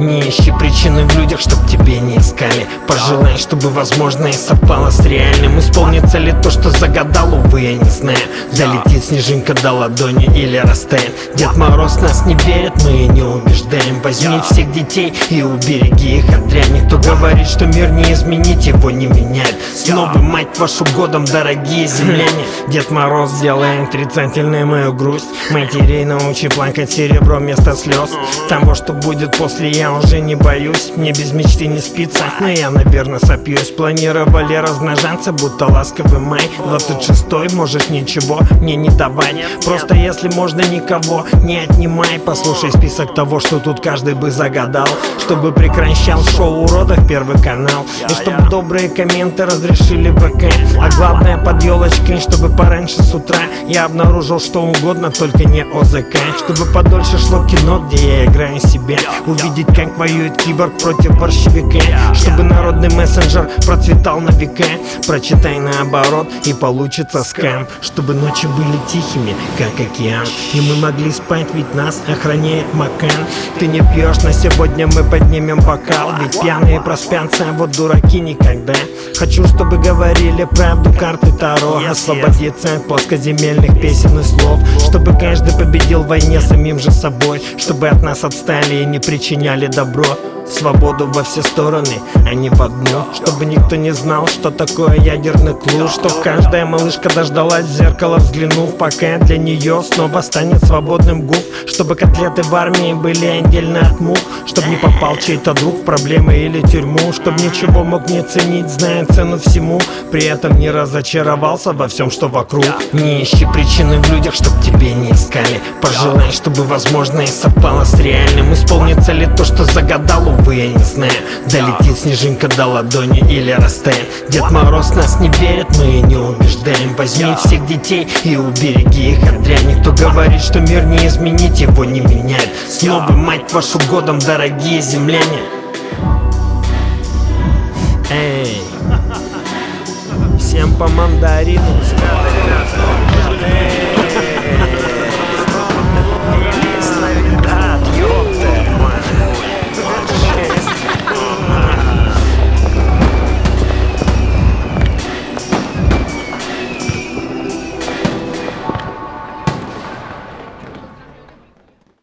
Не ищи причины в людях, чтоб тебе не искали. Пожелай, чтобы возможное совпало с реальным. Исполнится ли то, что загадал, увы, я не знаю. Долетит снежинка до ладони или растает. Дед Мороз нас не верит, мы и не убеждаем. Возьми всех детей и убереги их от дряни. Кто говорит, что мир не изменить, его не меняет. С новым, мать вашу, годом, дорогие земляне. Дед Мороз сделает отрицательной мою грусть. Матерей научи плакать серебро вместо слез. Того, что будет после, я уже не боюсь. Мне без мечты не спится, но я, наверное, сопьюсь. Планировали размножаться, будто ласковый май. 26-й, можешь ничего мне не давать. Просто если можно, никого не отнимай. Послушай список того, что тут каждый бы загадал. Чтобы прекращал шоу уродов Первый канал. И чтобы добрые комменты разрешили ВК. А главное, под елочкой, чтобы пораньше с утра я обнаружил что угодно, только не ОЗК. Чтобы подольше шло кино, где я играю себя. Увидеть, как воюет киборг против борщевика. Чтобы народный мессенджер процветал на века. Прочитай наоборот и получится скам. Чтобы ночи были тихими, как океан. И мы могли спать, ведь нас охраняет Макан. Ты не пьешь, но сегодня мы поднимем бокал. Ведь пьяные проспятся, а вот дураки никогда. Хочу, чтобы говорили правду карты Таро. Освободиться от плоскоземельных песен и слов. Чтобы каждый победил в войне самим же собой. Чтобы от нас отстали и не причиняли добро. Свободу во все стороны, а не в одну. Чтобы никто не знал, что такое ядерный клуб. Чтоб каждая малышка дождалась в зеркало, взглянув, пока для нее снова станет свободным губ. Чтобы котлеты в армии были отдельно от мух. Чтоб не попал чей-то друг в проблемы или тюрьму. Чтоб ничего мог не ценить, зная цену всему. При этом не разочаровался во всем, что вокруг. Не ищи причины в людях, чтоб тебе не искали. Пожелай, чтобы возможное совпало с реальным. Исполнится ли то, что загадал, увы, я не знаю. Долетит снежинка до ладони или растает. Дед Мороз нас не верит, мы и не убеждаем. Возьми всех детей и убереги их от дряни. Кто говорит, что мир не изменить, его не меняет. С новым, мать вашу, годом, дорогие земляне. Эй, всем по мандарину. Эй.